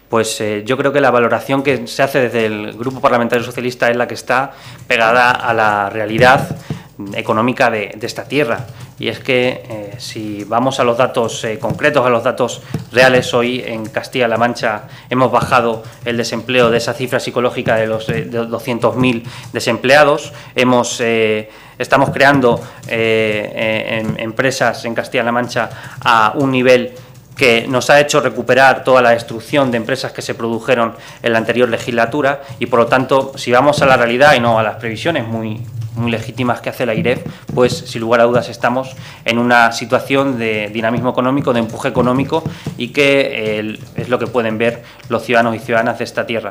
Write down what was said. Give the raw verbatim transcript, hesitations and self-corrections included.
pues eh, yo creo que la valoración que se hace desde el Grupo Parlamentario Socialista es la que está pegada a la realidad económica de, de esta tierra. Y es que eh, si vamos a los datos eh, concretos, a los datos reales, hoy en Castilla-La Mancha hemos bajado el desempleo de esa cifra psicológica de los eh, de doscientos mil desempleados. Hemos, eh, estamos creando eh, eh, en, empresas en Castilla-La Mancha a un nivel que nos ha hecho recuperar toda la destrucción de empresas que se produjeron en la anterior legislatura y, por lo tanto, si vamos a la realidad y no a las previsiones muy, muy legítimas que hace la AIREF, pues, sin lugar a dudas, estamos en una situación de dinamismo económico, de empuje económico y que eh, es lo que pueden ver los ciudadanos y ciudadanas de esta tierra.